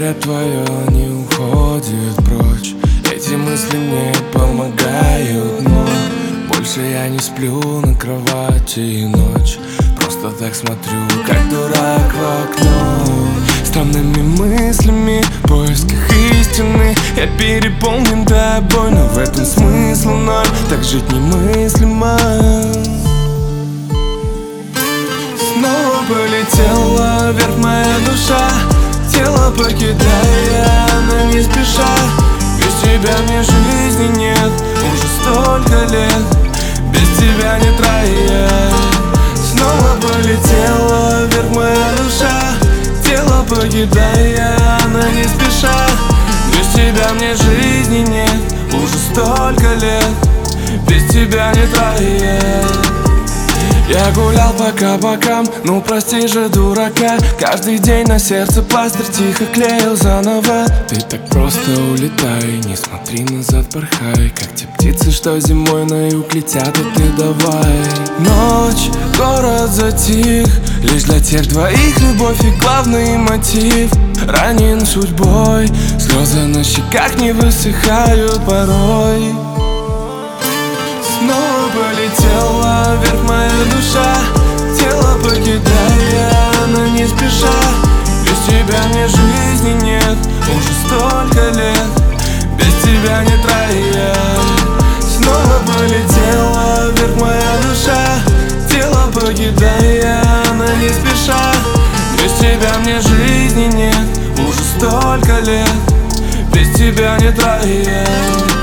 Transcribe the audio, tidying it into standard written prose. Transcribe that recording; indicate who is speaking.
Speaker 1: говорят, твое не уходит прочь. Эти мысли мне помогают, но больше я не сплю на кровати и ночь. Просто так смотрю, как дурак в окно. Странными мыслями, в поисках истины. Я переполнен тобой, но в этом смысла ноль. Так жить немыслимо. Снова полетела вверх моя душа, тело покидая, она не спеша. Без тебя мне жизни нет, уже столько лет. Без тебя нет рая. Снова полетела вверх моя душа, тело покидая, она не спеша. Без тебя мне жизни нет, уже столько лет. Без тебя нет рая. Я гулял по кабакам, ну прости же дурака. Каждый день на сердце пластырь тихо клеил заново. Ты так просто улетай, не смотри назад, порхай. Как те птицы, что зимой на юг летят, а ты давай. Ночь, город затих, лишь для тех двоих любовь и главный мотив. Ранен судьбой, слезы на щеках не высыхают порой. Снова полетела вверх моя душа, тело покидая, она не спеша. Без тебя мне жизни нет, уже столько лет. Без тебя нет рая. Снова полетела вверх моя душа, тело покидая, она не спеша. Без тебя мне жизни нет, уже столько лет. Без тебя нет рая.